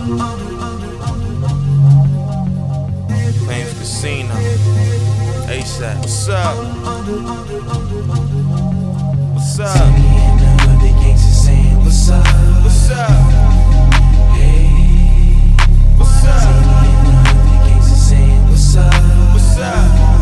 Flames Casino, ASAP. What's up? What's up? See me in the hood, the gangsters saying what's up? What's up? Hey, What's up? see me in the hood, the gangsters saying what's up? What's up?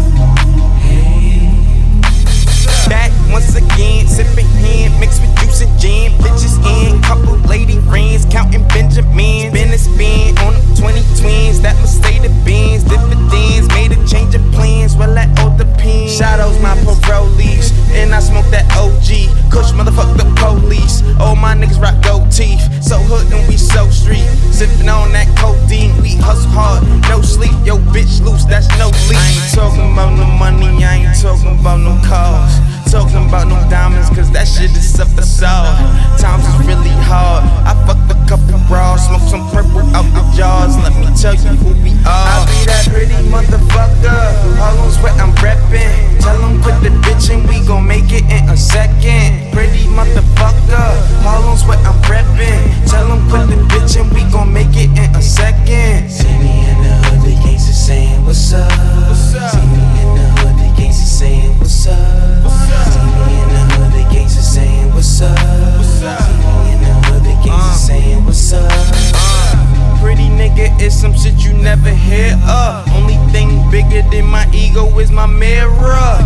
Hey, Back once again, sipping hand mixed with juice and jam. Bitches in, couple lady friends, counting Benjamins. Been a spin on them 20 twins, that must stay the Benz. Dividends, made a change of plans, well that all depends. Shadows my parolees, and I smoke that OG. Kush motherfuck the police, all my niggas rock gold teeth. So hood and we so street, sipping on that codeine. We hustle hard, no sleep, yo bitch loose, that's no lease. I ain't talking about no money, I ain't talking about no cars. Talking about no diamonds, cause that shit is a facade. Times is really hard. I fucked a couple bras, smoke some purple out the jars. Let me tell you who we are. I be that pretty motherfucker. Harlem's where I'm reppin'. Tell them quit the bitchin', we gon' make it in a second. Pretty motherfucker. Harlem's where I'm reppin'. Tell them quit the bitchin', we gon' make it in a second. see me in the hood, the gangsters saying what's up? What's up? See me in the hood, the gangsters saying what's up? See me in the hood, the gangsters saying what's up? What's up? See me in the hood, the gangsters saying what's up? Pretty nigga is some shit you never hear of. Only thing bigger than my ego is my mirror.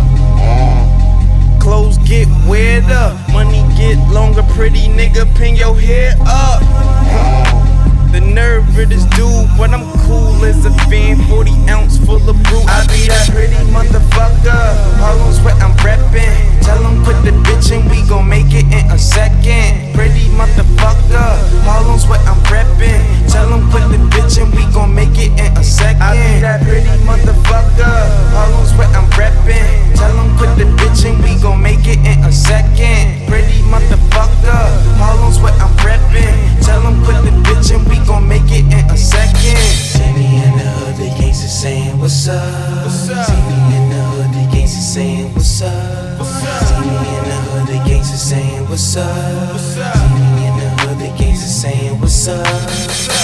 Clothes get weirder, money get longer. Pretty nigga, pin your hair up. The nerve of this dude, but I'm cool as a fan. 40 ounce full of brew. I be that pretty motherfucker. Harlem's where I'm reppin'. Tell them quit the bitchin', we gon' make it in a second. Pretty motherfucker. Harlem's where I'm reppin'. Tell them quit the bitchin', we gon' make it in a second. I be that pretty motherfucker. Harlem's where I'm reppin'. Tell them quit the bitchin', we gon' make it in a second. Pretty motherfucker. Harlem's where I'm reppin'. Tell them quit the bitchin', we gon' make it in a second. See me in the hood, the gangsters saying what's up? What's up? See me in the hood, the gangsters saying what's up? What's up? See me in the hood, the gangsters saying what's up? What's up? See me in the hood, the gangsters saying what's up?